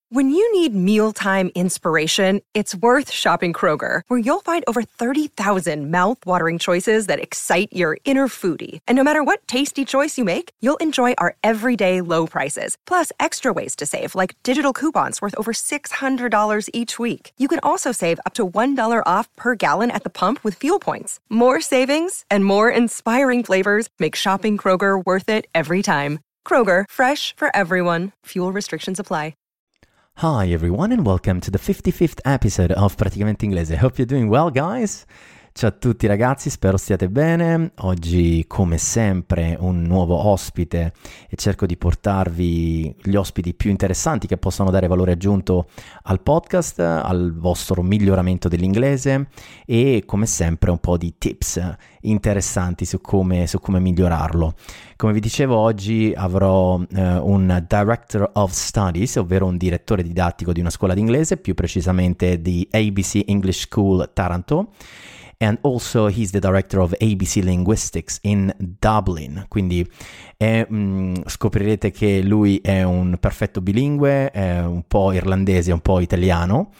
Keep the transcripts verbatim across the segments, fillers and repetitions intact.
When you need mealtime inspiration, it's worth shopping Kroger, where you'll find over thirty thousand mouth-watering choices that excite your inner foodie. And no matter what tasty choice you make, you'll enjoy our everyday low prices, plus extra ways to save, like digital coupons worth over six hundred dollars each week. You can also save up to one dollar off per gallon at the pump with fuel points. More savings and more inspiring flavors make shopping Kroger worth it every time. Kroger, fresh for everyone. Fuel restrictions apply. Hi everyone and welcome to the fifty-fifth episode of Praticamente Inglese. Hope you're doing well, guys. Ciao a tutti ragazzi, spero stiate bene. Oggi come sempre un nuovo ospite e cerco di portarvi gli ospiti più interessanti che possano dare valore aggiunto al podcast, al vostro miglioramento dell'inglese e come sempre un po' di tips interessanti su come, su come migliorarlo. Come vi dicevo, oggi avrò eh, un Director of Studies, ovvero un direttore didattico di una scuola di inglese, più precisamente di A B C English School Taranto. And also he's the director of A B C Linguistics in Dublin, quindi è, mh, scoprirete che lui è un perfetto bilingue, è un po' irlandese, un po' italiano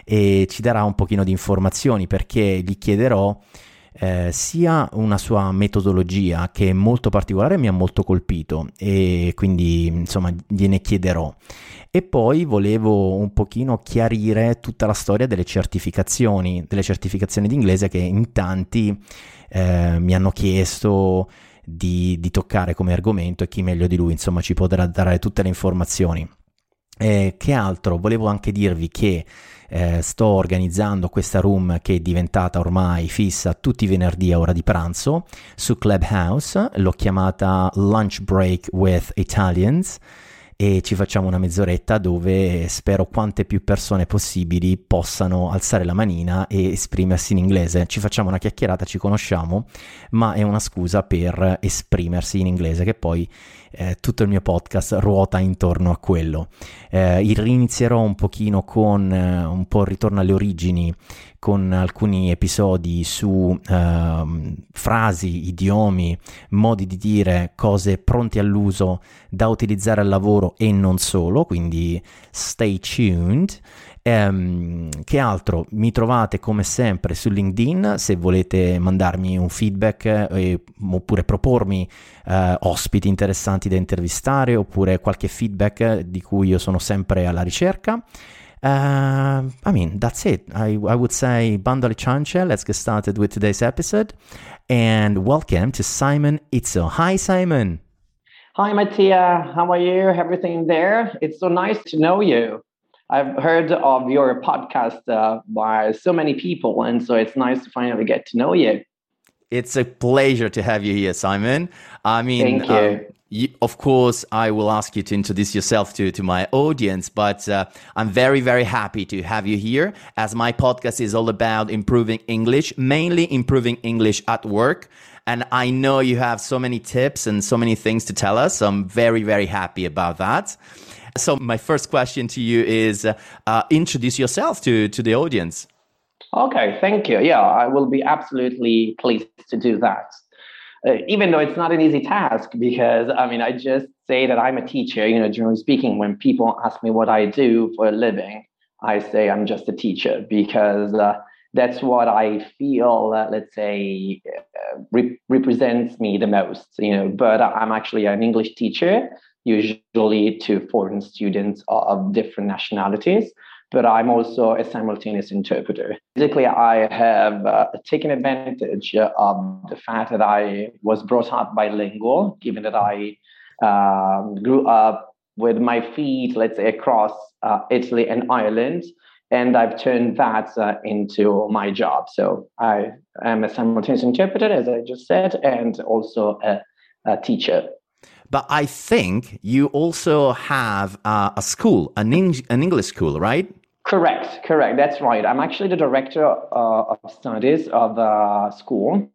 e ci darà un pochino di informazioni perché gli chiederò eh, sia una sua metodologia che è molto particolare, mi ha molto colpito e quindi insomma gliene chiederò. E poi volevo un pochino chiarire tutta la storia delle certificazioni, delle certificazioni di inglese che in tanti eh, mi hanno chiesto di, di toccare come argomento e chi meglio di lui, insomma, ci potrà dare tutte le informazioni. Eh, che altro? Volevo anche dirvi che eh, sto organizzando questa room che è diventata ormai fissa tutti i venerdì a ora di pranzo su Clubhouse, l'ho chiamata Lunch Break with Italians. E ci facciamo una mezz'oretta dove spero quante più persone possibili possano alzare la manina e esprimersi in inglese. Ci facciamo una chiacchierata, ci conosciamo, ma è una scusa per esprimersi in inglese, che poi eh, tutto il mio podcast ruota intorno a quello. Eh, rinizierò un pochino con eh, un po' il ritorno alle origini, con alcuni episodi su uh, frasi, idiomi, modi di dire, cose pronti all'uso da utilizzare al lavoro e non solo, quindi stay tuned. Um, che altro? Mi trovate come sempre su LinkedIn se volete mandarmi un feedback eh, oppure propormi uh, ospiti interessanti da intervistare oppure qualche feedback di cui io sono sempre alla ricerca. Uh, I mean, that's it. I, I would say Bandali Ciance. Let's get started with today's episode. And welcome to Simon Izzo. Hi, Simon. Hi, Mattia. How are you? Everything there? It's so nice to know you. I've heard of your podcast uh, by so many people, and so it's nice to finally get to know you. It's a pleasure to have you here, Simon. I mean, Thank you. Um, You, of course, I will ask you to introduce yourself to, to my audience, but uh, I'm very, very happy to have you here as my podcast is all about improving English, mainly improving English at work. And I know you have so many tips and so many things to tell us. So I'm very, very happy about that. So my first question to you is uh, uh, introduce yourself to, to the audience. Okay, thank you. Yeah, I will be absolutely pleased to do that. Uh, even though it's not an easy task, because I mean, I just say that I'm a teacher, you know, generally speaking, when people ask me what I do for a living, I say I'm just a teacher because uh, that's what I feel, uh, let's say, uh, re- represents me the most, you know, but I'm actually an English teacher, usually to foreign students of different nationalities. But I'm also a simultaneous interpreter. Basically, I have uh, taken advantage of the fact that I was brought up bilingual, given that I uh, grew up with my feet, let's say, across uh, Italy and Ireland, and I've turned that uh, into my job. So I am a simultaneous interpreter, as I just said, and also a, a teacher. But I think you also have uh, a school, an, Eng- an English school, right? Correct, correct. That's right. I'm actually the director uh, of studies of the school,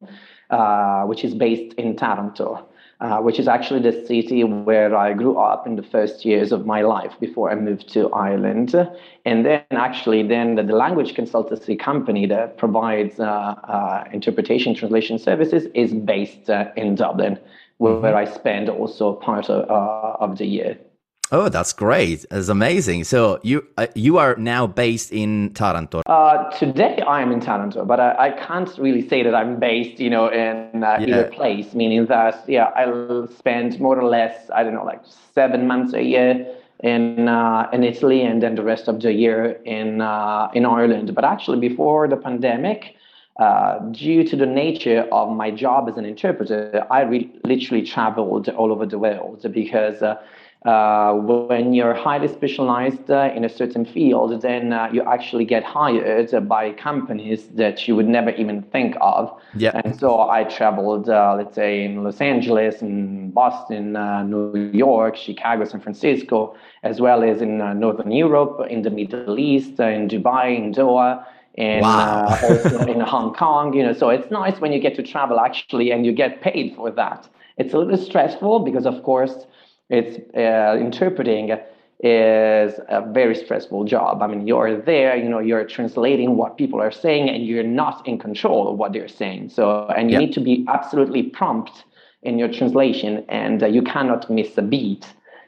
uh, which is based in Taranto, uh, which is actually the city where I grew up in the first years of my life before I moved to Ireland. And then actually then the, the language consultancy company that provides uh, uh, interpretation translation services is based uh, in Dublin, where, mm-hmm. where I spend also part of, uh, of the year. Oh, that's great. That's amazing. So you uh, you are now based in Taranto. Uh, today I am in Taranto, but I, I can't really say that I'm based, you know, in uh, either Yeah. place, meaning that, yeah, I'll spend more or less, I don't know, like seven months a year in uh, in Italy, and then the rest of the year in uh, in Ireland. But actually, before the pandemic, uh, due to the nature of my job as an interpreter, I re- literally traveled all over the world because uh, uh, when you're highly specialized uh, in a certain field, then uh, you actually get hired by companies that you would never even think of. Yeah. And so I traveled, uh, let's say, in Los Angeles, in Boston, uh, New York, Chicago, San Francisco, as well as in uh, Northern Europe, in the Middle East, uh, in Dubai, in Doha, and Wow. uh, also in Hong Kong. You know, so it's nice when you get to travel actually, and you get paid for that. It's a little stressful because, of course, it's uh, interpreting is a very stressful job. I mean, you're there, you know, you're translating what people are saying, and you're not in control of what they're saying. So, and you Yeah. need to be absolutely prompt in your translation, and uh, you cannot miss a beat.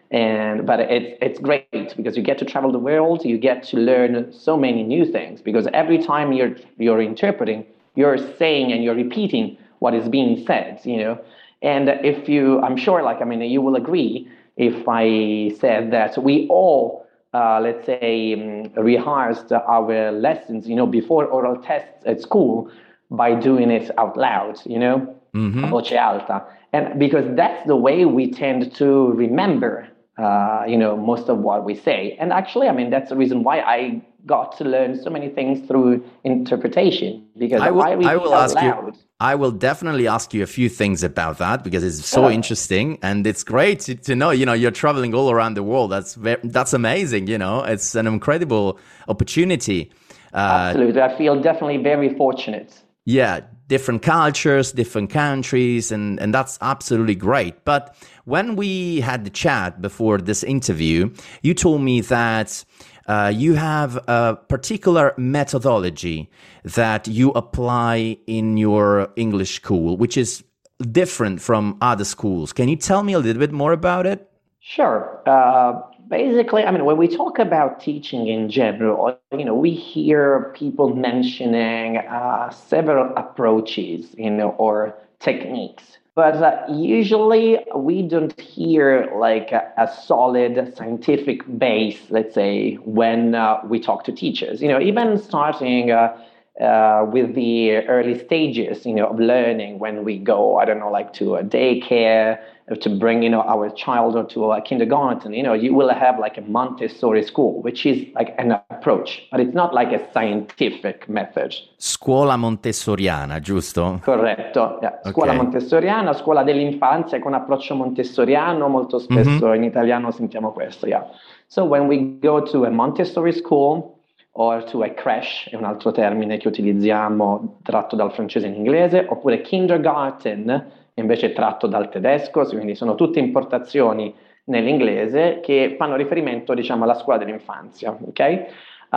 And but it's it's great because you get to travel the world, you get to learn so many new things because every time you're you're interpreting, you're saying and you're repeating what is being said, you know. And if you, I'm sure, like, I mean, you will agree if I said that we all, uh, let's say, um, rehearsed our lessons, you know, before oral tests at school by doing it out loud, you know, a voce alta. And because that's the way we tend to remember, uh, you know, most of what we say. And actually, I mean, that's the reason why I got to learn so many things through interpretation because I I, will I read will out ask loud. you I will definitely ask you a few things about that because it's so Sure. interesting and it's great to, to know, you know, you're traveling all around the world. That's ve- that's amazing, you know. It's an incredible opportunity. Uh, Absolutely. I feel definitely very fortunate. yeah, different cultures, different countries, and, and that's absolutely great. But when we had the chat before this interview, you told me that uh, you have a particular methodology that you apply in your English school, which is different from other schools. Can you tell me a little bit more about it? Sure. Uh, basically, I mean, when we talk about teaching in general, you know, we hear people mentioning uh, several approaches, you know, or techniques. But uh, usually we don't hear like a, a solid scientific base, let's say, when uh, we talk to teachers. You know, even starting uh, uh, with the early stages, you know, of learning when we go, I don't know, like to a daycare, to bring, you know, our child or to a kindergarten, you know, you will have like a Montessori school, which is like an approach, but it's not like a scientific method. Scuola montessoriana, giusto? Corretto. Yeah. Scuola Ok. montessoriana, scuola dell'infanzia con approccio montessoriano, molto spesso Mhm. in italiano sentiamo questo, yeah. So when we go to a Montessori school or to a creche, è un altro termine che utilizziamo tratto dal francese in inglese, oppure kindergarten, invece tratto dal tedesco, quindi sono tutte importazioni nell'inglese che fanno riferimento, diciamo, alla scuola dell'infanzia, ok?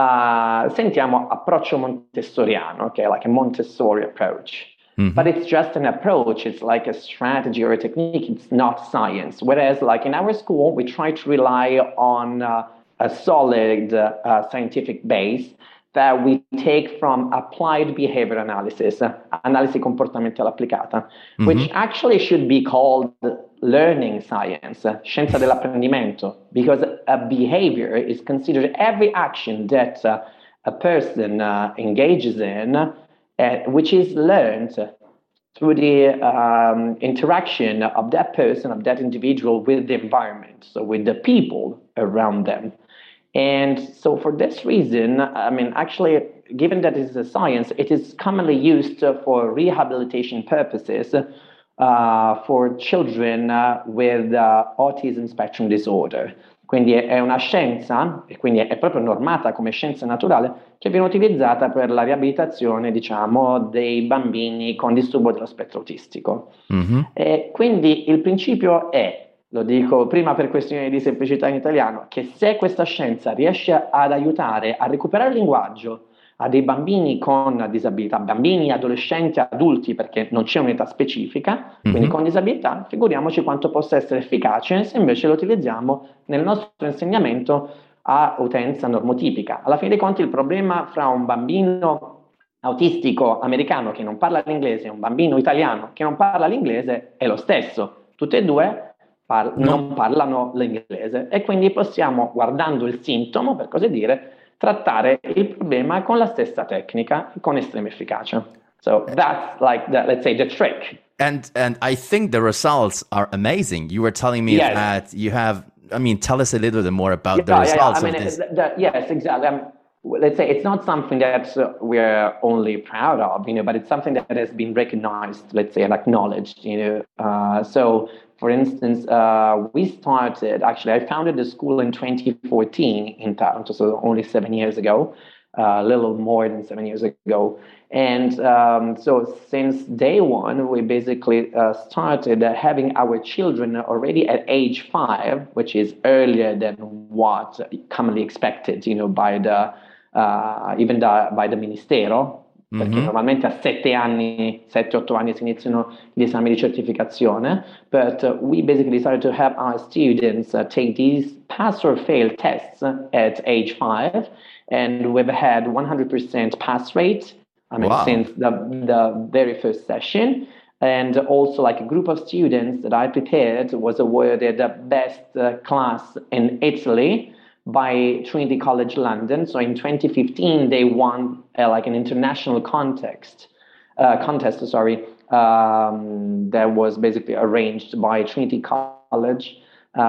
Uh, sentiamo approccio montessoriano, okay, like a Montessori approach. Mhm. But it's just an approach. It's like a strategy or a technique. It's not science. Whereas, like in our school, we try to rely on uh, a solid uh, scientific base that we take from applied behavior analysis, uh, analisi comportamentale applicata, Mhm. which actually should be called learning science, uh, scienza dell'apprendimento, because a behavior is considered every action that uh, a person uh, engages in, uh, which is learned through the um, interaction of that person, of that individual with the environment, so with the people around them. And so for this reason, I mean, actually, given that it's a science, it is commonly used uh, for rehabilitation purposes uh, for children uh, with uh, autism spectrum disorder. Quindi è, è una scienza, e quindi è, è proprio normata come scienza naturale, che viene utilizzata per la riabilitazione, diciamo, dei bambini con disturbo dello spettro autistico. Mhm. E quindi il principio è, lo dico prima per questioni di semplicità in italiano, che se questa scienza riesce ad aiutare a recuperare il linguaggio, a dei bambini con disabilità, bambini, adolescenti, adulti, perché non c'è un'età specifica, quindi Mhm. con disabilità, figuriamoci quanto possa essere efficace se invece lo utilizziamo nel nostro insegnamento a utenza normotipica. Alla fine dei conti il problema fra un bambino autistico americano che non parla l'inglese e un bambino italiano che non parla l'inglese è lo stesso. Tutte e due par- No. non parlano l'inglese e quindi possiamo, guardando il sintomo, per così dire, trattare il problema con la stessa tecnica e con estrema efficacia. So that's like the, let's say, the trick. And and I think the results are amazing. You were telling me Yes. that you have. I mean, tell us a little bit more about the Yeah, yeah, yeah. results I mean, of this. the, the, yes, exactly. Um, let's say it's not something that uh, we're only proud of, you know, but it's something that has been recognized, let's say, and acknowledged, you know. Uh, so, for instance, uh, we started, actually, I founded the school in twenty fourteen in Taranto, so only seven years ago, uh, a little more than seven years ago. And um, so since day one, we basically uh, started uh, having our children already at age five, which is earlier than what commonly expected, you know, by the uh, even the, by the Ministero, perché Mhm. normalmente a sette anni, sette otto anni si iniziano gli esami di certificazione, but uh, we basically decided to have our students uh, take these pass or fail tests at age five, and we've had one hundred percent pass rate. I mean, Wow. since the, the very first session. And also, like a group of students that I prepared was awarded the best uh, class in Italy by Trinity College London. So in twenty fifteen, they won uh, like an international context, uh, contest, sorry, um, that was basically arranged by Trinity College.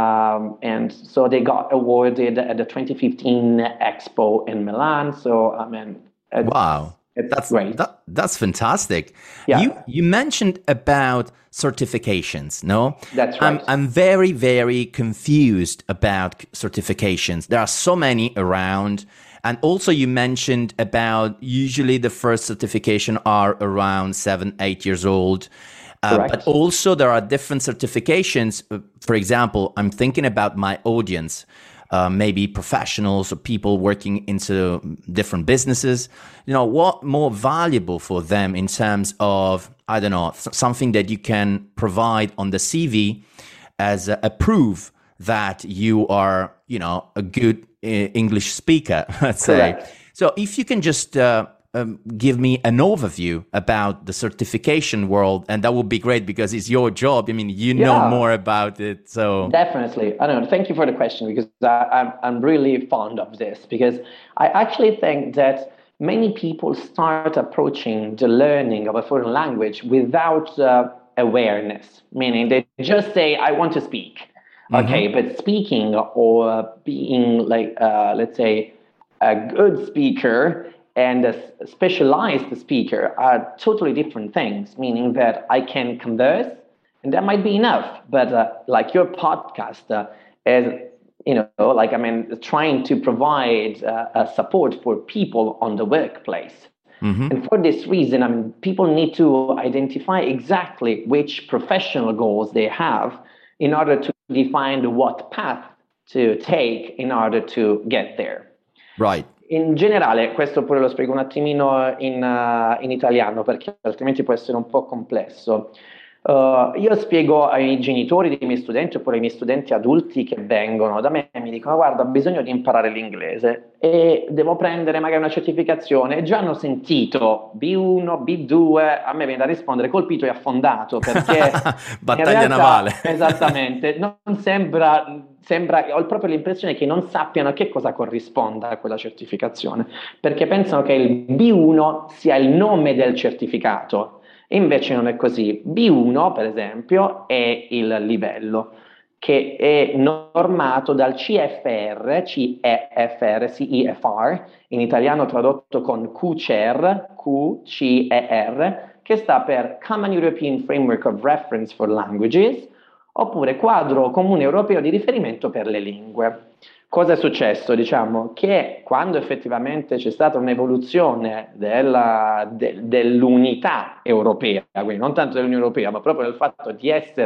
Um, and so they got awarded at the twenty fifteen Expo in Milan. So, I mean, it's, Wow. it's That's great. that, that's fantastic. Yeah. You you mentioned about certifications, no? That's I'm right. I'm very very confused about certifications. There are so many around, and also you mentioned about usually the first certification are around seven eight years old. Uh, but Correct. also there are different certifications. Uh, For example, I'm thinking about my audience. Uh, maybe professionals or people working into different businesses, you know, what more valuable for them in terms of, I don't know, something that you can provide on the C V as a, a proof that you are, you know, a good uh, English speaker, let's say. Correct. So if you can just uh, um, give me an overview about the certification world, and that would be great because it's your job. I mean, you know Yeah. more about it. So Definitely. I don't know. Thank you for the question because I, I'm, I'm really fond of this because I actually think that many people start approaching the learning of a foreign language without uh, awareness, meaning they just say, I want to speak. Okay, but speaking or being like, uh, let's say, a good speaker and a specialized speaker are totally different things, meaning that I can converse and that might be enough. But uh, like your podcast uh, is, you know, like, I mean, trying to provide uh, a support for people on the workplace. And for this reason, I mean, people need to identify exactly which professional goals they have in order to define what path to take in order to get there. right. In generale, questo pure lo spiego un attimino in, uh, in italiano perché altrimenti può essere un po' complesso. Uh, io spiego ai genitori dei miei studenti oppure ai miei studenti adulti che vengono da me e mi dicono guarda, ho bisogno di imparare l'inglese e devo prendere magari una certificazione e già hanno sentito B uno, B due, a me viene da rispondere colpito e affondato perché Battaglia in realtà, navale. esattamente, non sembra, sembra, ho proprio l'impressione che non sappiano a che cosa corrisponda quella certificazione perché pensano che il B uno sia il nome del certificato. Invece non è così. B uno, per esempio, è il livello che è normato dal C F R, C E F R, C E F R, in italiano tradotto con Q C E R, Q C E R, che sta per Common European Framework of Reference for Languages, oppure Quadro Comune Europeo di Riferimento per le Lingue. Cosa è successo? Diciamo che quando effettivamente c'è stata un'evoluzione della, de, dell'unità europea, quindi non tanto dell'Unione Europea, ma proprio del fatto di essere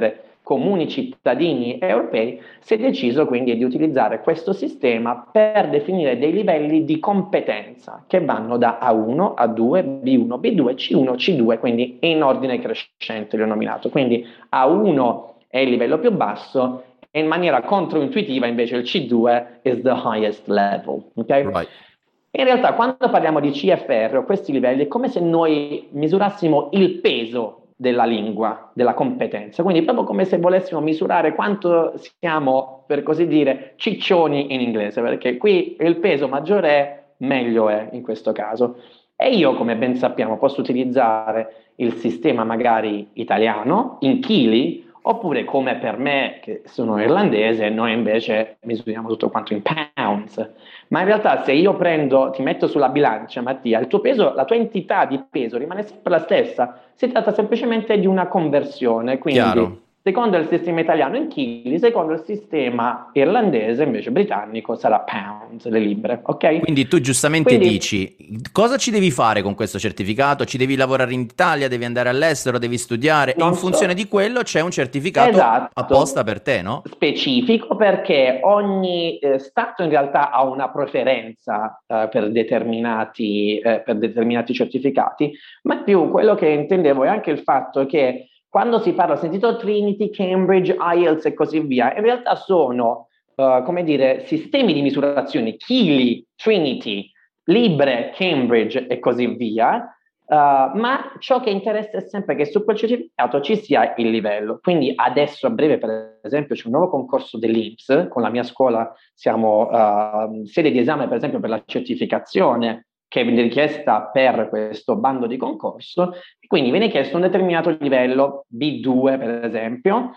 comuni cittadini europei, si è deciso quindi di utilizzare questo sistema per definire dei livelli di competenza che vanno da A uno, A due, B uno, B due, C uno, C due, quindi in ordine crescente li ho nominato. Quindi A uno è il livello più basso e in maniera controintuitiva invece il C due is the highest level. Okay? Right. In realtà quando parliamo di C F R o questi livelli è come se noi misurassimo il peso della lingua, della competenza, quindi proprio come se volessimo misurare quanto siamo, per così dire, ciccioni in inglese, perché qui il peso maggiore è, meglio è in questo caso. E io, come ben sappiamo, posso utilizzare il sistema magari italiano in chili, oppure come per me, che sono irlandese, noi invece misuriamo tutto quanto in pounds. Ma in realtà se io prendo, ti metto sulla bilancia, Mattia, il tuo peso, la tua entità di peso rimane sempre la stessa, si tratta semplicemente di una conversione, quindi Chiaro. secondo il sistema italiano in chili, secondo il sistema irlandese invece britannico sarà pounds, le libbre, ok? Quindi tu giustamente Quindi, dici, cosa ci devi fare con questo certificato? Ci devi lavorare in Italia, devi andare all'estero, devi studiare, e Non in so. funzione di quello c'è un certificato Esatto. apposta per te, no? Specifico, perché ogni eh, Stato in realtà ha una preferenza eh, per determinati, eh, per determinati certificati, ma più quello che intendevo è anche il fatto che quando si parla, ho sentito Trinity, Cambridge, I E L T S e così via, in realtà sono, uh, come dire, sistemi di misurazione, chili, Trinity, libre, Cambridge e così via, uh, ma ciò che interessa è sempre che su quel certificato ci sia il livello. Quindi adesso a breve, per esempio, c'è un nuovo concorso dell'I N P S, con la mia scuola siamo uh, sede di esame, per esempio, per la certificazione che viene richiesta per questo bando di concorso, e quindi viene chiesto un determinato livello, B due per esempio,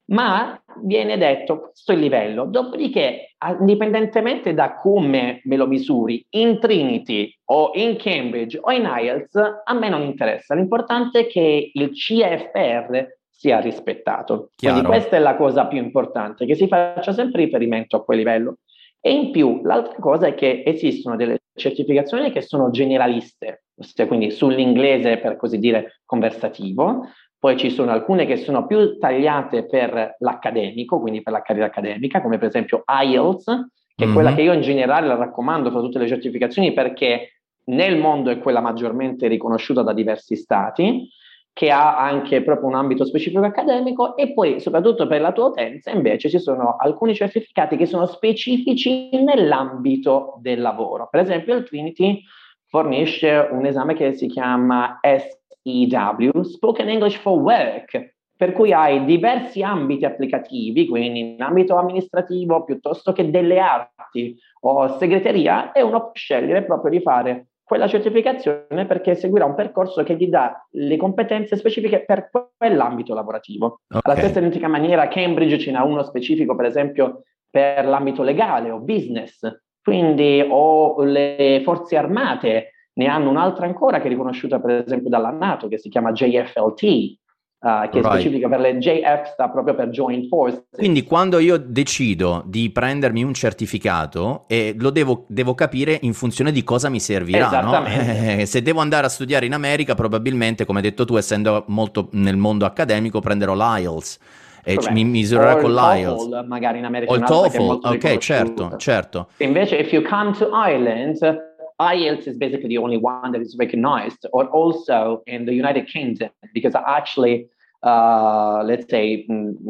ma viene detto questo è il livello, dopodiché indipendentemente da come me lo misuri, in Trinity o in Cambridge o in I E L T S, a me non interessa, l'importante è che il C F R sia rispettato. Chiaro. Quindi questa è la cosa più importante, che si faccia sempre riferimento a quel livello. E in più l'altra cosa è che esistono delle certificazioni che sono generaliste, ossia quindi sull'inglese per così dire conversativo, poi ci sono alcune che sono più tagliate per l'accademico, quindi per la carriera accademica, come per esempio I E L T S, che Mm-hmm. è quella che io in generale la raccomando fra tutte le certificazioni perché nel mondo è quella maggiormente riconosciuta da diversi stati, che ha anche proprio un ambito specifico accademico, e poi soprattutto per la tua utenza invece ci sono alcuni certificati che sono specifici nell'ambito del lavoro. Per esempio il Trinity fornisce un esame che si chiama S E W, Spoken English for Work, per cui hai diversi ambiti applicativi, quindi in ambito amministrativo piuttosto che delle arti o segreteria, e uno può scegliere proprio di fare quella certificazione perché seguirà un percorso che gli dà le competenze specifiche per quell'ambito lavorativo. Okay. Alla stessa identica maniera Cambridge ce n'ha uno specifico per esempio per l'ambito legale o business, quindi o le forze armate ne hanno un'altra ancora che è riconosciuta per esempio dalla NATO, che si chiama J F L T, Uh, che è Right. specifica per le J F, sta proprio per Joint Forces. Quindi quando io decido di prendermi un certificato, eh, lo devo, devo capire in funzione di cosa mi servirà, no? Eh, se devo andare a studiare in America, probabilmente, come hai detto tu, essendo molto nel mondo accademico, prenderò l'I E L T S e Correct. mi misurerò con l'I E L T S. TOEFL, magari in America O il un'altra che è TOEFL, molto ok, riconosciuta. certo, certo. Invece, if you come to Ireland, I E L T S is basically the only one that is recognized, or also in the United Kingdom, because I actually Uh, let's say,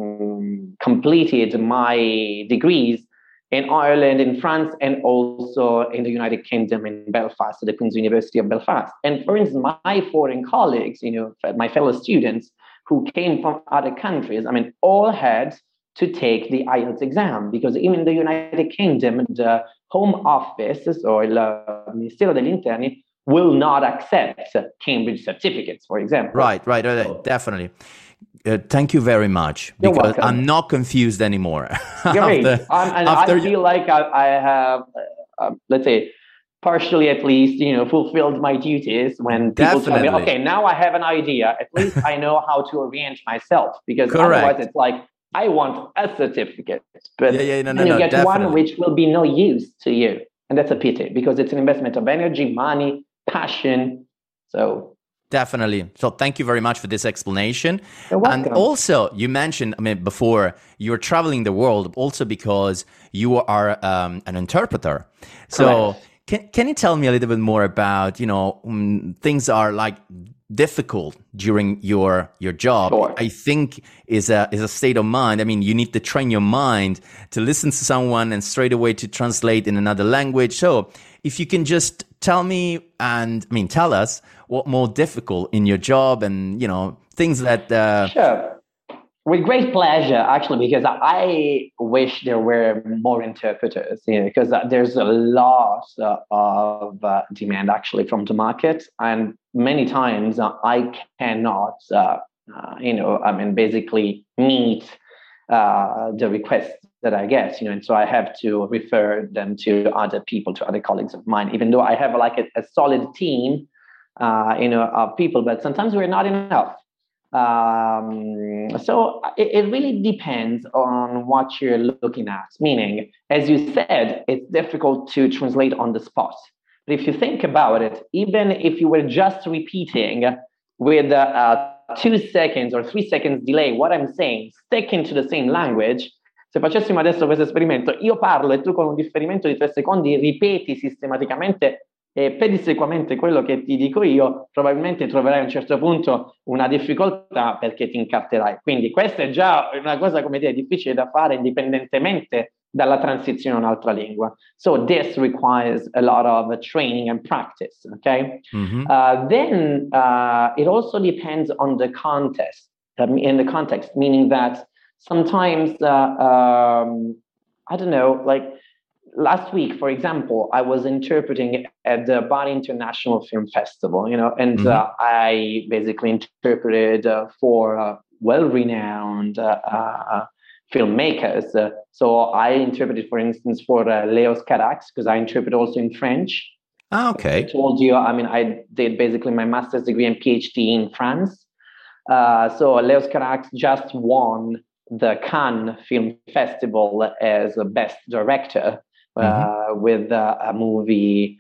mm, completed my degrees in Ireland, in France, and also in the United Kingdom in Belfast, at the Queen's University of Belfast. And for instance, my foreign colleagues, you know, my fellow students who came from other countries, I mean, all had to take the I E L T S exam, because even in the United Kingdom, the Home Office, or il Ministero degli Interni, will not accept Cambridge certificates, for example. Right, right, right, right. Definitely. Uh, thank you very much, You're because welcome. I'm not confused anymore. Great. after, um, and after I you- feel like I, I have, uh, uh, let's say, partially at least, you know, fulfilled my duties when people tell me, Definitely. okay, now I have an idea. At least I know how to orient myself, because Correct. otherwise it's like, I want a certificate, but Yeah, yeah, no, no, then you no, get definitely. one which will be no use to you. And that's a pity, because it's an investment of energy, money, passion. So Definitely. So thank you very much for this explanation. You're And welcome. also, you mentioned, I mean, before, you're traveling the world also because you are um, an interpreter. So Correct. can can you tell me a little bit more about, you know, um, things are like difficult during your your job? Sure. I think is a is a state of mind. I mean, you need to train your mind to listen to someone and straight away to translate in another language. So if you can just tell me and I mean tell us what more difficult in your job and you know things that uh, Sure. With great pleasure, actually, because I wish there were more interpreters, you know, because there's a lot uh, of uh, demand actually from the market, and many times uh, I cannot, uh, uh, you know, I mean, basically meet uh, the requests that I get, you know, and so I have to refer them to other people, to other colleagues of mine, even though I have like a, a solid team, uh, you know, of people, but sometimes we're not enough. Um, so it, it really depends on what you're looking at. Meaning, as you said, it's difficult to translate on the spot. But if you think about it, even if you were just repeating with uh, two seconds or three seconds delay what I'm saying, sticking to the same language, se facessimo adesso questo esperimento, io parlo e tu con un differimento di tre secondi ripeti sistematicamente e pedissequamente quello che ti dico io, probabilmente troverai a un certo punto una difficoltà perché ti incarterai. Quindi questa è già una cosa, come dire, difficile da fare indipendentemente dalla transizione a un'altra lingua. So this requires a lot of uh, training and practice, okay? Mm-hmm. Uh, then uh, it also depends on the context, um, in the context, meaning that sometimes, uh, um, I don't know, like, last week, for example, I was interpreting at the Bari International Film Festival, you know, and mm-hmm. uh, I basically interpreted uh, for uh, well-renowned uh, uh, filmmakers. Uh, so I interpreted, for instance, for uh, Léos Carax, because I interpret also in French. Ah, okay. I told you, I mean, I did basically my master's degree and PhD in France. Uh, so Léos Carax just won the Cannes Film Festival as a best director. Uh, mm-hmm. with uh, a movie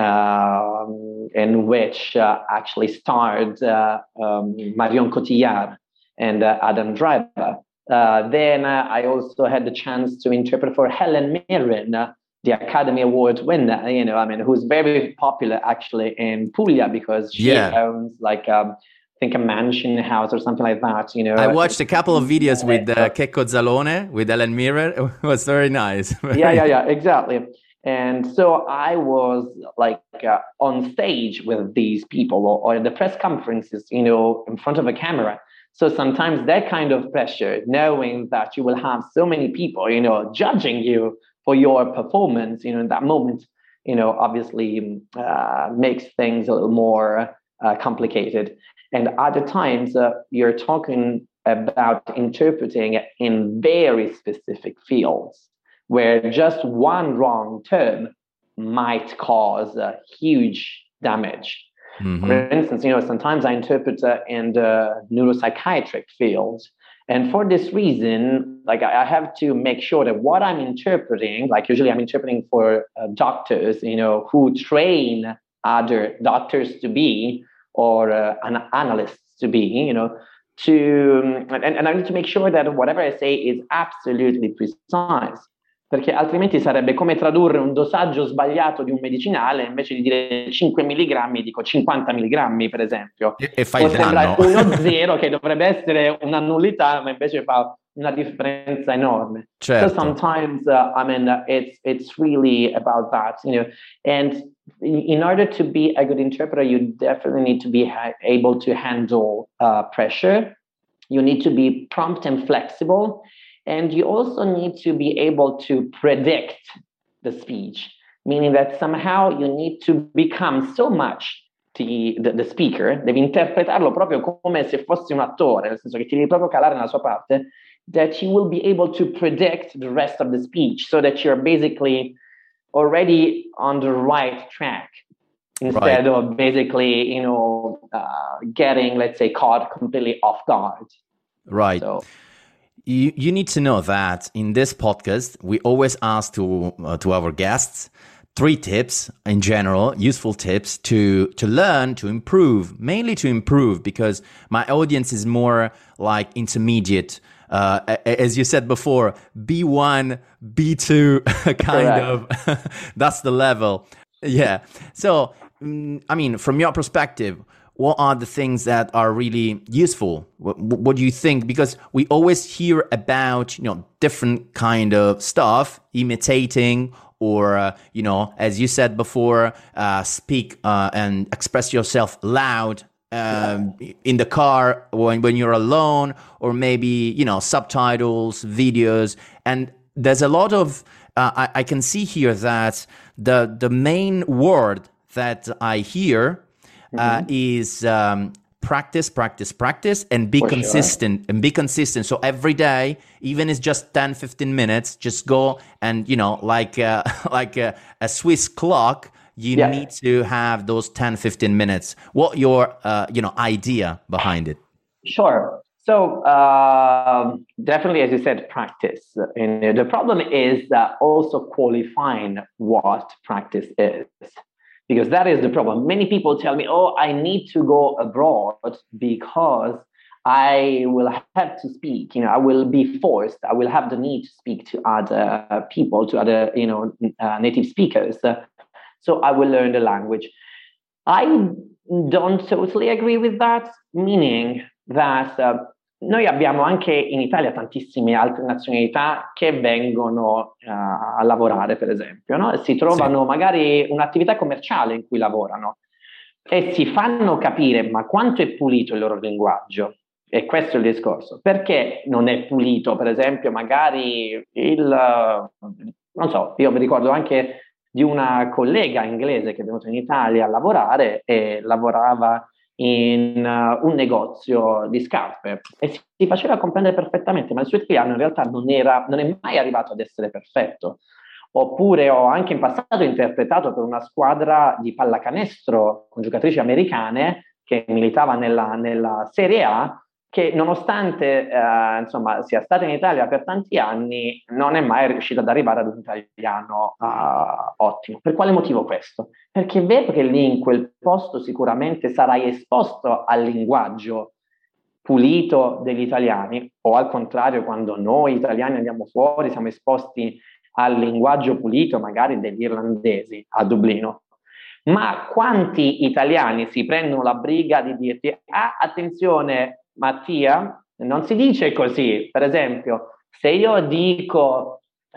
um, in which uh, actually starred uh, um, Marion Cotillard and uh, Adam Driver. Uh, then uh, I also had the chance to interpret for Helen Mirren, uh, the Academy Award winner, you know, I mean, who's very popular actually in Puglia because she yeah. owns like um, I think a mansion house or something like that, you know. I watched a couple of videos with uh, Checco Zalone, with Helen Mirren. It was very nice. yeah, yeah, yeah, exactly. And so I was like uh, on stage with these people or, or in the press conferences, you know, in front of a camera. So sometimes that kind of pressure, knowing that you will have so many people, you know, judging you for your performance, you know, in that moment, you know, obviously uh, makes things a little more uh, complicated. And other times, uh, you're talking about interpreting in very specific fields where just one wrong term might cause uh, huge damage. Mm-hmm. For instance, you know, sometimes I interpret uh, in the neuropsychiatric field. And for this reason, like I have to make sure that what I'm interpreting, like usually I'm interpreting for uh, doctors, you know, who train other doctors to be, or uh, an analyst to be, you know, to, and, and I need to make sure that whatever I say is absolutely precise, perché altrimenti sarebbe come tradurre un dosaggio sbagliato di un medicinale, invece di dire cinque milligrammi, dico cinquanta milligrammi, per esempio. E, e fai o sembra uno zero, che dovrebbe essere una nullità, ma invece fa una differenza enorme. Certo. So sometimes, uh, I mean, uh, it's it's really about that, you know, and in order to be a good interpreter, you definitely need to be ha- able to handle uh, pressure. You need to be prompt and flexible. And you also need to be able to predict the speech, meaning that somehow you need to become so much the, the, the speaker, devi interpretarlo proprio come se fossi un attore, nel senso che ti devi proprio calare nella sua parte, that you will be able to predict the rest of the speech so that you're basically already on the right track instead right. of basically, you know, uh, getting, let's say, caught completely off guard. Right. So, You you need to know that in this podcast we always ask to uh, to our guests three tips in general, useful tips to to learn, to improve, mainly to improve, because my audience is more like intermediate. Uh, as you said before, B one, B two, kind Correct. of. That's the level. Yeah. So, I mean, from your perspective, what are the things that are really useful? What, what do you think? Because we always hear about, you know, different kind of stuff, imitating, or, uh, you know, as you said before, uh, speak uh, and express yourself loud um, in the car when, when you're alone, or maybe, you know, subtitles, videos. And there's a lot of, uh, I, I can see here that the the main word that I hear uh, mm-hmm. is um, practice, practice, practice, and be For consistent, sure. and be consistent. So every day, even if it's just ten, fifteen minutes, just go and, you know, like uh, like a, a Swiss clock, you yeah. need to have those ten, fifteen minutes. What your, uh, you know, idea behind it? Sure. So uh, definitely, as you said, practice. And the problem is uh, also qualifying what practice is, because that is the problem. Many people tell me, oh, I need to go abroad because I will have to speak, you know, I will be forced, I will have the need to speak to other people, to other, you know, uh, native speakers. So I will learn the language. I don't totally agree with that, meaning that uh, noi abbiamo anche in Italia tantissime altre nazionalità che vengono uh, a lavorare, per esempio, no? Si trovano sì. magari un'attività commerciale in cui lavorano e si fanno capire ma quanto è pulito il loro linguaggio. E questo è il discorso. Perché non è pulito, per esempio, magari il... non so, io mi ricordo anche di una collega inglese che è venuta in Italia a lavorare e lavorava in uh, un negozio di scarpe e si, si faceva comprendere perfettamente, ma il suo italiano in realtà non, era, non è mai arrivato ad essere perfetto. Oppure ho anche in passato interpretato per una squadra di pallacanestro con giocatrici americane che militava nella, nella Serie A, che nonostante eh, insomma sia stata in Italia per tanti anni, non è mai riuscita ad arrivare ad un italiano uh, ottimo. Per quale motivo questo? Perché è vero che lì in quel posto sicuramente sarai esposto al linguaggio pulito degli italiani, o al contrario, quando noi italiani andiamo fuori siamo esposti al linguaggio pulito magari degli irlandesi a Dublino. Ma quanti italiani si prendono la briga di dirti ah, attenzione Mattia, non si dice così. Per esempio, se io dico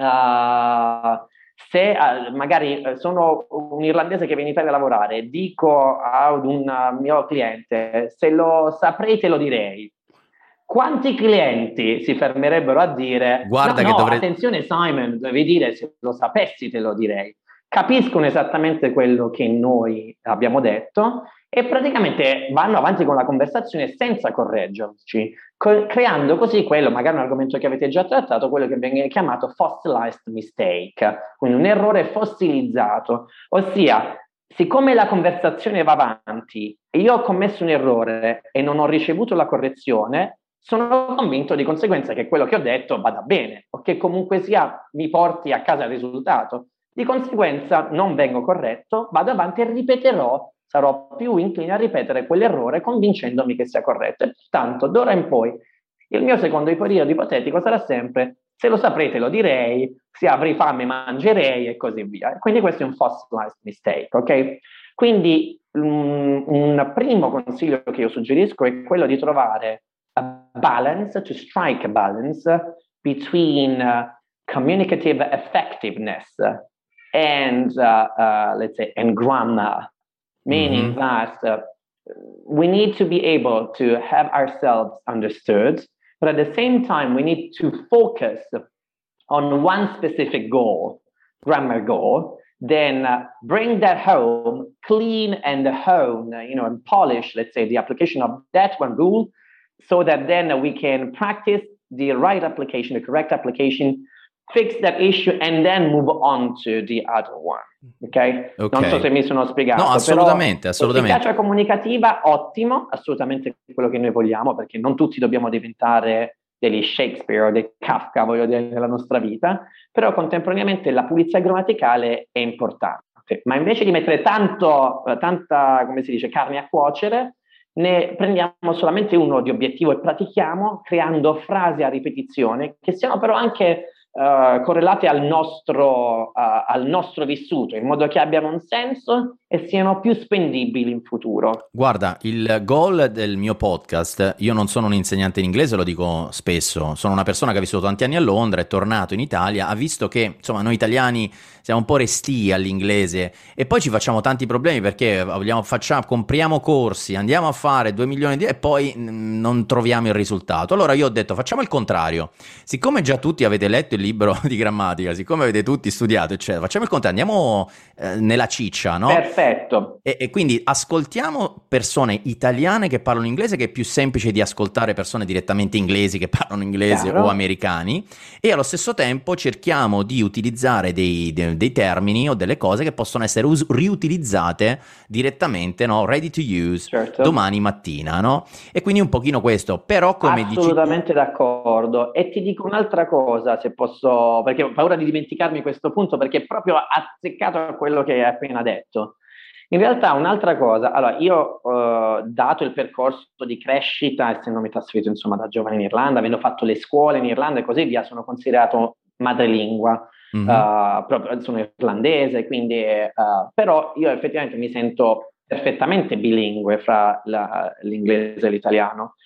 uh, se uh, magari sono un irlandese che viene in Italia a lavorare, dico ad un mio cliente se lo saprei te lo direi, quanti clienti si fermerebbero a dire guarda no, che no dovrei... attenzione Simon, devi dire se lo sapessi te lo direi. Capiscono esattamente quello che noi abbiamo detto e praticamente vanno avanti con la conversazione senza correggerci, co- creando così quello, magari un argomento che avete già trattato, quello che viene chiamato fossilized mistake, quindi un errore fossilizzato, ossia siccome la conversazione va avanti e io ho commesso un errore e non ho ricevuto la correzione, sono convinto di conseguenza che quello che ho detto vada bene o che comunque sia mi porti a casa il risultato. Di conseguenza non vengo corretto, vado avanti e ripeterò, sarò più incline a ripetere quell'errore convincendomi che sia corretto. E pertanto, d'ora in poi, il mio secondo periodo ipotetico sarà sempre se lo saprete lo direi, se avrei fame mangerei e così via. Quindi questo è un fossilized mistake, ok? Quindi um, un primo consiglio che io suggerisco è quello di trovare a balance, to strike a balance between uh, communicative effectiveness and uh, uh, let's say and grammar, meaning mm-hmm. that uh, we need to be able to have ourselves understood, but at the same time we need to focus on one specific goal, grammar goal, then uh, bring that home, clean and hone, uh, you know, and polish, let's say, the application of that one rule, so that then we can practice the right application, the correct application, fix that issue and then move on to the other one. Okay? Okay. Non so se mi sono spiegato. No, assolutamente, assolutamente. Efficacia comunicativa, ottimo, assolutamente quello che noi vogliamo, perché non tutti dobbiamo diventare degli Shakespeare o dei Kafka, voglio dire, nella nostra vita, però contemporaneamente la pulizia grammaticale è importante. Ma invece di mettere tanto, tanta, come si dice, carne a cuocere, ne prendiamo solamente uno di obiettivo e pratichiamo creando frasi a ripetizione che siano però anche uh, correlate al nostro, uh, al nostro vissuto, in modo che abbiano un senso e siano più spendibili in futuro. Guarda, il goal del mio podcast, io non sono un insegnante in inglese, lo dico spesso, sono una persona che ha vissuto tanti anni a Londra, è tornato in Italia, ha visto che insomma noi italiani siamo un po' restii all'inglese e poi ci facciamo tanti problemi perché vogliamo, facciamo, compriamo corsi, andiamo a fare due milioni di... e poi mh, non troviamo il risultato. Allora io ho detto facciamo il contrario, siccome già tutti avete letto il libro di grammatica, siccome avete tutti studiato eccetera, facciamo il contrario, andiamo eh, nella ciccia, no? Perfetto. E, e quindi ascoltiamo persone italiane che parlano inglese, che è più semplice di ascoltare persone direttamente inglesi che parlano inglese Chiaro. o americani, e allo stesso tempo cerchiamo di utilizzare dei, dei, dei termini o delle cose che possono essere us- riutilizzate direttamente, no? Ready to use, certo. domani mattina, no? E quindi un pochino questo, però come dici... Assolutamente d'accordo. E ti dico un'altra cosa, se posso, perché ho paura di dimenticarmi questo punto, perché è proprio azzeccato a quello che hai appena detto. In realtà un'altra cosa, allora io eh, dato il percorso di crescita, essendomi trasferito insomma da giovane in Irlanda, avendo fatto le scuole in Irlanda e così via, sono considerato madrelingua, mm-hmm. uh, proprio, sono irlandese, quindi uh, però io effettivamente mi sento perfettamente bilingue fra la, l'inglese e l'italiano.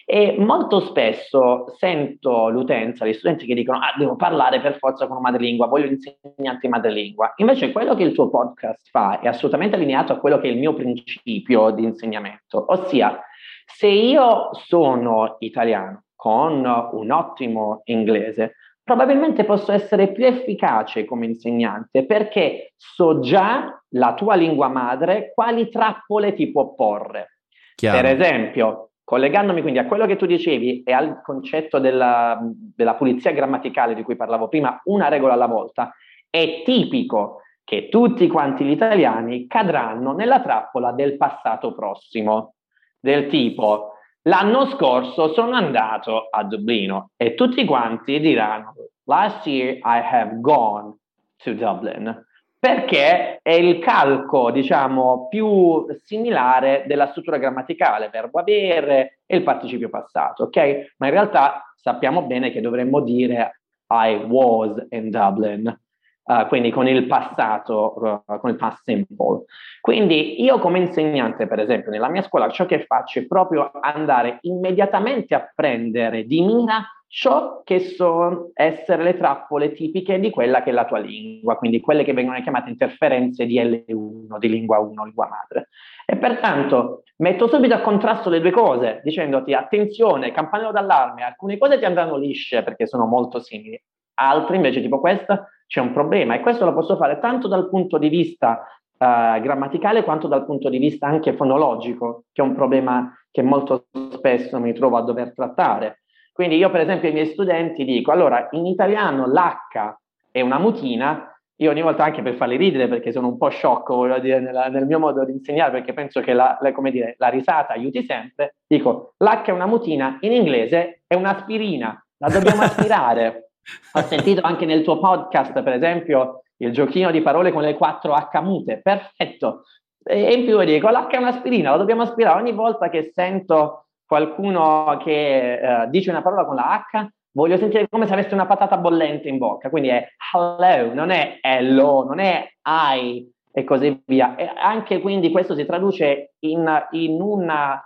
E molto spesso sento l'utenza, gli studenti che dicono ah, devo parlare per forza con una madrelingua, voglio insegnanti madrelingua. Invece quello che il tuo podcast fa è assolutamente allineato a quello che è il mio principio di insegnamento, ossia se io sono italiano con un ottimo inglese, probabilmente posso essere più efficace come insegnante perché so già la tua lingua madre quali trappole ti può porre. Chiaro. Per esempio, collegandomi quindi a quello che tu dicevi e al concetto della, della pulizia grammaticale di cui parlavo prima, una regola alla volta, è tipico che tutti quanti gli italiani cadranno nella trappola del passato prossimo, del tipo l'anno scorso sono andato a Dublino e tutti quanti diranno last year I have gone to Dublin. Perché è il calco, diciamo, più similare della struttura grammaticale, verbo avere e il participio passato, ok? Ma in realtà sappiamo bene che dovremmo dire I was in Dublin, uh, quindi con il passato, uh, con il past simple. Quindi io come insegnante, per esempio, nella mia scuola, ciò che faccio è proprio andare immediatamente a prendere di mira ciò che sono essere le trappole tipiche di quella che è la tua lingua, quindi quelle che vengono chiamate interferenze di L uno, di lingua uno, lingua madre. E pertanto metto subito a contrasto le due cose, dicendoti attenzione, campanello d'allarme, alcune cose ti andranno lisce perché sono molto simili, altre invece tipo questa c'è un problema e questo lo posso fare tanto dal punto di vista uh, grammaticale quanto dal punto di vista anche fonologico, che è un problema che molto spesso mi trovo a dover trattare. Quindi io per esempio ai miei studenti dico, allora in italiano l'H è una mutina, io ogni volta anche per farli ridere perché sono un po' sciocco, voglio dire, nella, nel mio modo di insegnare, perché penso che la, la, come dire, la risata aiuti sempre, dico l'H è una mutina, in inglese è un'aspirina, la dobbiamo aspirare. Ho sentito anche nel tuo podcast per esempio il giochino di parole con le quattro H mute, perfetto. E in più dico l'H è un'aspirina, la dobbiamo aspirare ogni volta che sento qualcuno che uh, dice una parola con la H, voglio sentire come se avesse una patata bollente in bocca, quindi è hello, non è hello, non è I e così via. E anche quindi questo si traduce in, in una,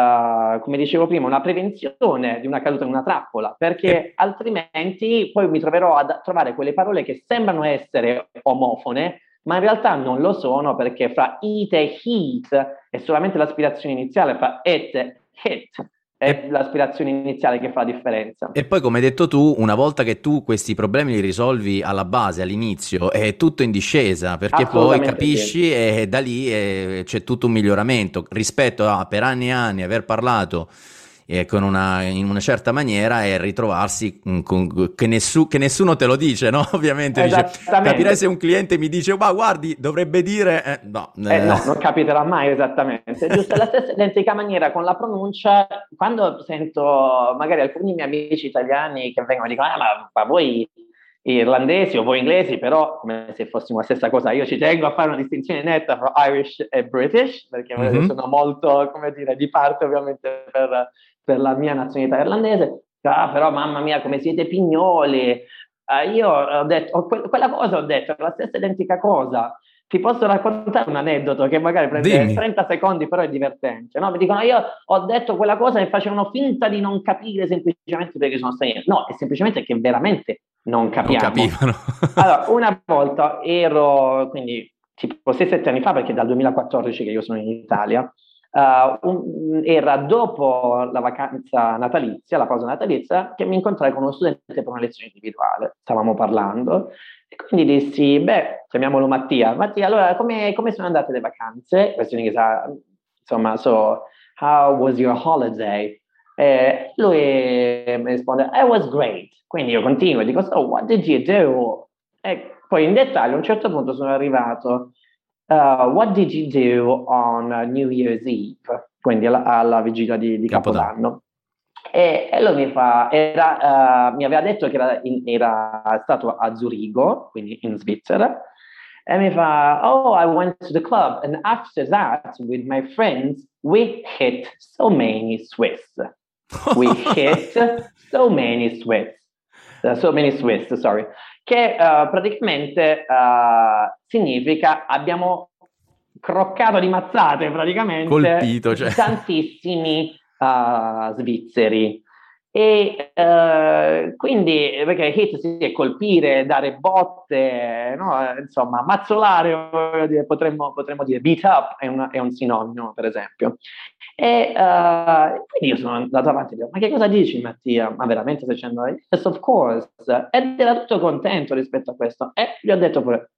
uh, come dicevo prima, una prevenzione di una caduta in una trappola, perché altrimenti poi mi troverò a trovare quelle parole che sembrano essere omofone, ma in realtà non lo sono perché fra it e heat è solamente l'aspirazione iniziale, fra it e hit è l'aspirazione iniziale che fa la differenza. E poi come hai detto tu, una volta che tu questi problemi li risolvi alla base, all'inizio, è tutto in discesa, perché poi capisci sì. E da lì è, c'è tutto un miglioramento rispetto a per anni e anni aver parlato e con una, in una certa maniera e ritrovarsi con, che, nessu, che nessuno te lo dice, no? Ovviamente dice, capirai se un cliente mi dice ma guardi dovrebbe dire eh, no, eh, no, non capiterà mai esattamente, giusto la stessa identica maniera con la pronuncia. Quando sento magari alcuni miei amici italiani che vengono e dicono ah, ma, ma voi irlandesi o voi inglesi, però come se fossimo la stessa cosa. Io ci tengo a fare una distinzione netta tra Irish e British, perché mm-hmm. sono molto, come dire, di parte ovviamente per, per la mia nazionalità irlandese. Ah, però mamma mia, come siete pignoli. Uh, io ho detto, ho que- quella cosa ho detto, la stessa identica cosa. Ti posso raccontare un aneddoto che magari prende Dimmi. trenta secondi, però è divertente. No? Mi dicono, io ho detto quella cosa e facevano finta di non capire semplicemente perché sono stranieri. No, è semplicemente che veramente non capiamo. Non capivano. Allora, una volta ero, quindi tipo sei sette anni fa, perché è dal duemilaquattordici che io sono in Italia, uh, un, era dopo la vacanza natalizia, la pausa natalizia, che mi incontrai con uno studente per una lezione individuale. Stavamo parlando. E quindi dissi, beh, chiamiamolo Mattia. Mattia, allora, come, come sono andate le vacanze? Questione che sa, insomma, so, how was your holiday? E lui mi risponde, it was great. Quindi io continuo e dico, so, what did you do? E poi in dettaglio, a un certo punto sono arrivato, uh, what did you do on New Year's Eve? Quindi alla, alla vigilia di, di Capodanno. Capodanno. E, e lui mi fa, era, uh, mi aveva detto che era, in, era stato a Zurigo, quindi in Svizzera, e mi fa, oh, I went to the club, and after that, with my friends, we hit so many Swiss. We hit so many Swiss. Uh, so many Swiss, sorry. Che uh, praticamente uh, significa abbiamo croccato di mazzate, praticamente. Colpito, cioè. Tantissimi Uh, svizzeri e uh, quindi perché hit si è colpire, dare botte, no? Insomma mazzolare, dire, potremmo, potremmo dire beat up è, una, è un sinonimo per esempio. E uh, quindi io sono andato avanti e dico, ma che cosa dici Mattia? Ma veramente stai dicendo yes of course, ed era tutto contento rispetto a questo e gli ho detto pure,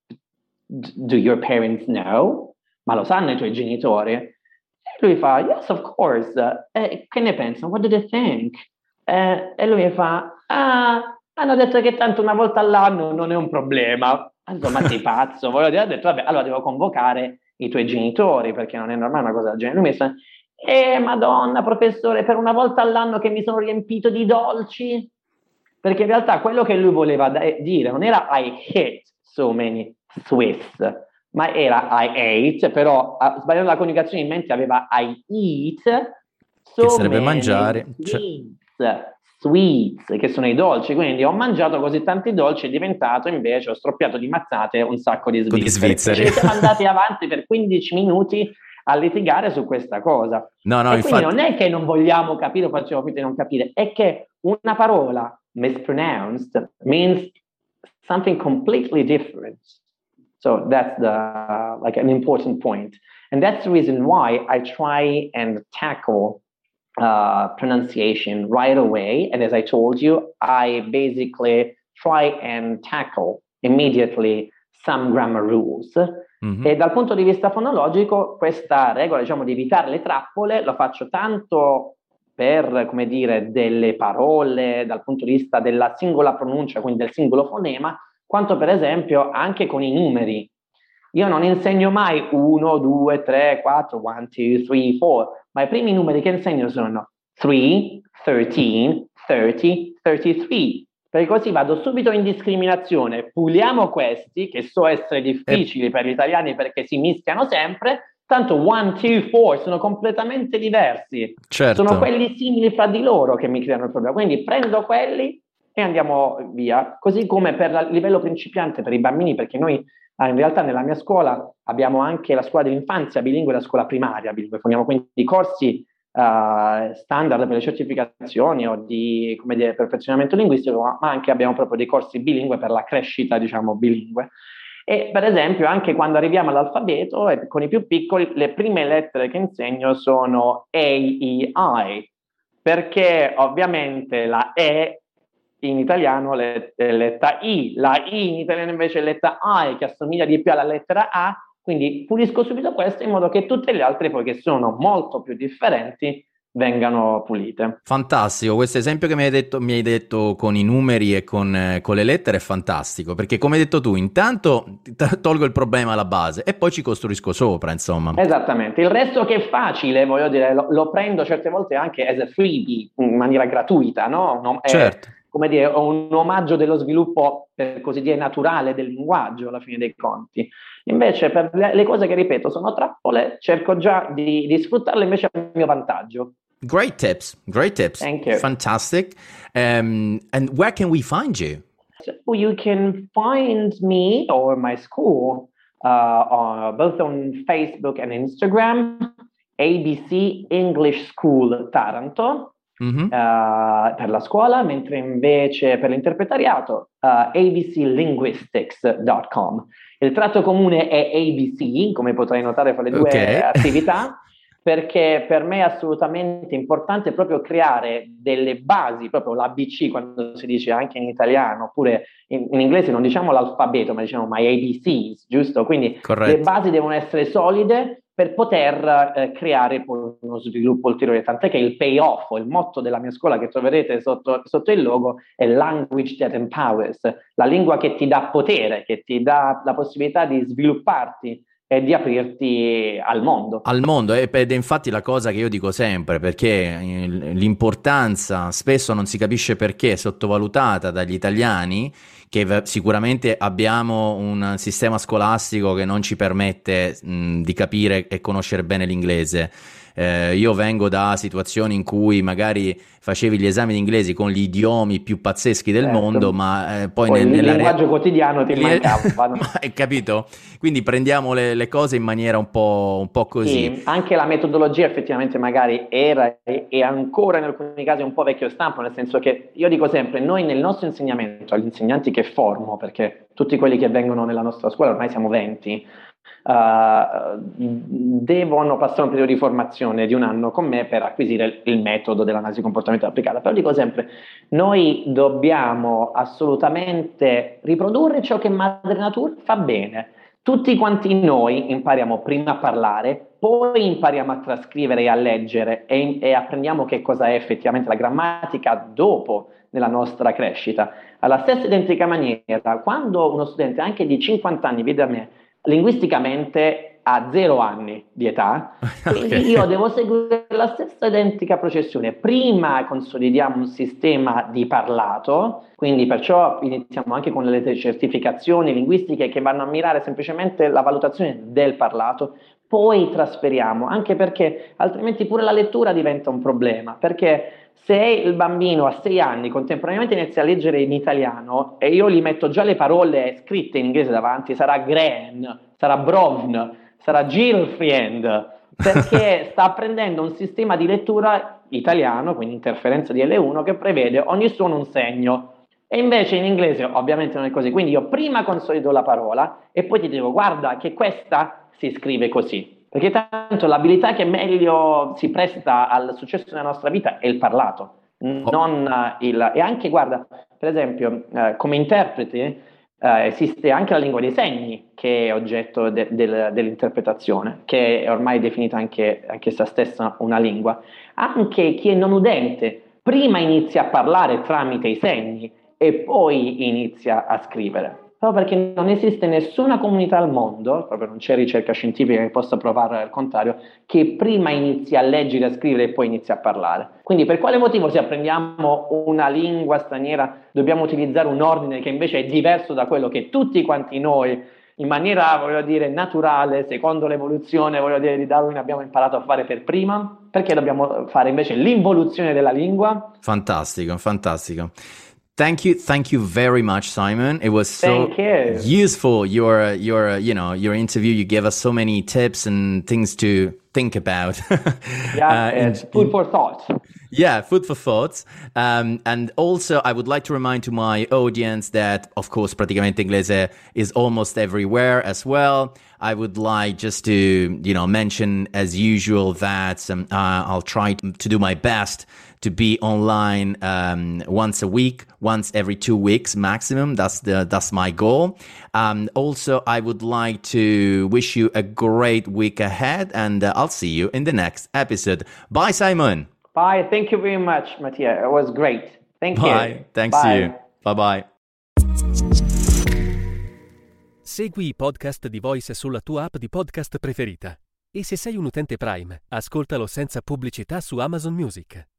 do your parents know? Ma lo sanno i tuoi genitori? Lui fa, yes, of course. Eh, che ne pensano? What do they think? Eh, e lui fa, ah, hanno detto che tanto una volta all'anno non è un problema. Insomma, sei pazzo. Voglio dire, ho detto, vabbè, allora devo convocare i tuoi genitori, perché non è normale una cosa del genere. Lui mi dice, eh, madonna, professore, per una volta all'anno che mi sono riempito di dolci? Perché in realtà quello che lui voleva da- dire non era I hate so many Swiss, ma era I ate, però sbagliando la coniugazione in mente aveva I eat, so che sarebbe mangiare, sweets, cioè... sweets, che sono i dolci, quindi ho mangiato così tanti dolci, è diventato invece, ho stroppiato di mazzate un sacco di svizzeri. Di svizzeri. Ci siamo andati avanti per quindici minuti a litigare su questa cosa. No, no, e infatti... quindi non è che non vogliamo capire o facciamo finta di non capire, è che una parola mispronounced means something completely different. So that's the like an important point. And that's the reason why I try and tackle uh, pronunciation right away. And as I told you, I basically try and tackle immediately some grammar rules. Mm-hmm. E dal punto di vista fonologico, questa regola, diciamo, di evitare le trappole, lo faccio tanto per, come dire, delle parole, dal punto di vista della singola pronuncia, quindi del singolo fonema, quanto per esempio anche con i numeri. Io non insegno mai uno, due, tre, quattro, one, two, three, four, ma i primi numeri che insegno sono three, thirteen, thirty, thirty-three, perché così vado subito in discriminazione, puliamo questi, che so essere difficili e... per gli italiani perché si mischiano sempre, tanto one, two, four sono completamente diversi, certo. Sono quelli simili fra di loro che mi creano il problema, quindi prendo quelli e andiamo via, così come per il livello principiante per i bambini, perché noi ah, in realtà nella mia scuola abbiamo anche la scuola dell'infanzia bilingue e la scuola primaria bilingue, forniamo quindi corsi uh, standard per le certificazioni o di come dire, perfezionamento linguistico, ma anche abbiamo proprio dei corsi bilingue per la crescita, diciamo, bilingue. E per esempio anche quando arriviamo all'alfabeto, e con i più piccoli, le prime lettere che insegno sono A, E, I, perché ovviamente la E in italiano è letta I, la I in italiano invece è letta I, che assomiglia di più alla lettera A, quindi pulisco subito questo in modo che tutte le altre poi che sono molto più differenti vengano pulite. Fantastico, questo esempio che mi hai detto, mi hai detto con i numeri e con, eh, con le lettere è fantastico, perché come hai detto tu, intanto t- tolgo il problema alla base e poi ci costruisco sopra, insomma. Esattamente, il resto che è facile, voglio dire, lo, lo prendo certe volte anche as a freebie, in maniera gratuita, no? no? È, Certo. come dire, un omaggio dello sviluppo, per così dire, naturale del linguaggio, alla fine dei conti. Invece, per le, le cose che ripeto sono trappole, cerco già di, di sfruttarle invece a mio vantaggio. Great tips, great tips. Thank you. Fantastic. Um, and where can we find you? So you can find me or my school uh, on, both on Facebook and Instagram, A B C English School Taranto. Mm-hmm. Uh, per la scuola, mentre invece per l'interpretariato uh, a b c linguistics dot com. Il tratto comune è A B C, come potrai notare fra le due okay. attività, perché per me è assolutamente importante proprio creare delle basi, proprio l'A B C quando si dice anche in italiano, oppure in, in inglese non diciamo l'alfabeto, ma diciamo my A B Cs, giusto? Quindi Corretto. Le basi devono essere solide per poter eh, creare poi uno sviluppo ulteriore, tant'è che il payoff, il motto della mia scuola che troverete sotto, sotto il logo è Language that Empowers, la lingua che ti dà potere, che ti dà la possibilità di svilupparti e di aprirti al mondo. Al mondo, ed è infatti la cosa che io dico sempre, perché l'importanza spesso non si capisce perché è sottovalutata dagli italiani, che sicuramente abbiamo un sistema scolastico che non ci permette mh, di capire e conoscere bene l'inglese. Eh, io vengo da situazioni in cui magari facevi gli esami di inglese con gli idiomi più pazzeschi del certo. mondo, ma eh, poi, poi nel, il linguaggio re... quotidiano ti mancava. No? Hai capito? Quindi prendiamo le, le cose in maniera un po', un po' così. Sì, anche la metodologia effettivamente magari era e, e ancora in alcuni casi un po' vecchio stampo, nel senso che io dico sempre, noi nel nostro insegnamento, agli insegnanti che formo, perché tutti quelli che vengono nella nostra scuola, ormai siamo venti, Uh, devono passare un periodo di formazione di un anno con me per acquisire il metodo dell'analisi comportamentale applicata. Però dico sempre, noi dobbiamo assolutamente riprodurre ciò che Madre Natura fa bene. Tutti quanti noi impariamo prima a parlare, poi impariamo a trascrivere e a leggere e, e apprendiamo che cosa è effettivamente la grammatica dopo nella nostra crescita. Alla stessa identica maniera, quando uno studente anche di cinquanta anni vede a me, linguisticamente ha zero anni di età, quindi okay. io devo seguire la stessa identica processione. Prima consolidiamo un sistema di parlato, quindi perciò iniziamo anche con le certificazioni linguistiche che vanno a mirare semplicemente la valutazione del parlato, poi trasferiamo, anche perché altrimenti pure la lettura diventa un problema, perché se il bambino a sei anni contemporaneamente inizia a leggere in italiano e io gli metto già le parole scritte in inglese davanti, sarà Gran, sarà Brovn, sarà Girlfriend, perché sta apprendendo un sistema di lettura italiano, quindi interferenza di L uno, che prevede ogni suono un segno. E invece in inglese ovviamente non è così, quindi io prima consolido la parola e poi ti dico guarda che questa si scrive così. Perché tanto l'abilità che meglio si presta al successo della nostra vita è il parlato, non il... E anche, guarda, per esempio, eh, come interpreti eh, esiste anche la lingua dei segni che è oggetto de- del- dell'interpretazione, che è ormai definita anche, anche essa stessa una lingua. Anche chi è non udente prima inizia a parlare tramite i segni e poi inizia a scrivere. Proprio perché non esiste nessuna comunità al mondo, proprio non c'è ricerca scientifica che possa provare al contrario, che prima inizia a leggere, a scrivere e poi inizia a parlare. Quindi per quale motivo se apprendiamo una lingua straniera dobbiamo utilizzare un ordine che invece è diverso da quello che tutti quanti noi, in maniera, voglio dire, naturale, secondo l'evoluzione, voglio dire, di Darwin abbiamo imparato a fare per prima? Perché dobbiamo fare invece l'involuzione della lingua? Fantastico, fantastico. Thank you, thank you very much, Simon. It was so useful. Your, your, you know, your interview. You gave us so many tips and things to think about. Yeah, uh, and food for thought. Yeah, food for thoughts. Um, and also, I would like to remind to my audience that, of course, Praticamente Inglese is almost everywhere as well. I would like just to, you know, mention as usual that um, uh, I'll try to do my best to be online um, once a week, once every two weeks maximum. That's the that's my goal. Um, also, I would like to wish you a great week ahead, and uh, I'll see you in the next episode. Bye, Simon. Bye. Thank you very much, Mattia. It was great. Thank Bye. you. Thanks Bye. to you. Bye bye. Segui i podcast di Voice sulla tua app di podcast preferita. E se sei un utente Prime, ascoltalo senza pubblicità su Amazon Music.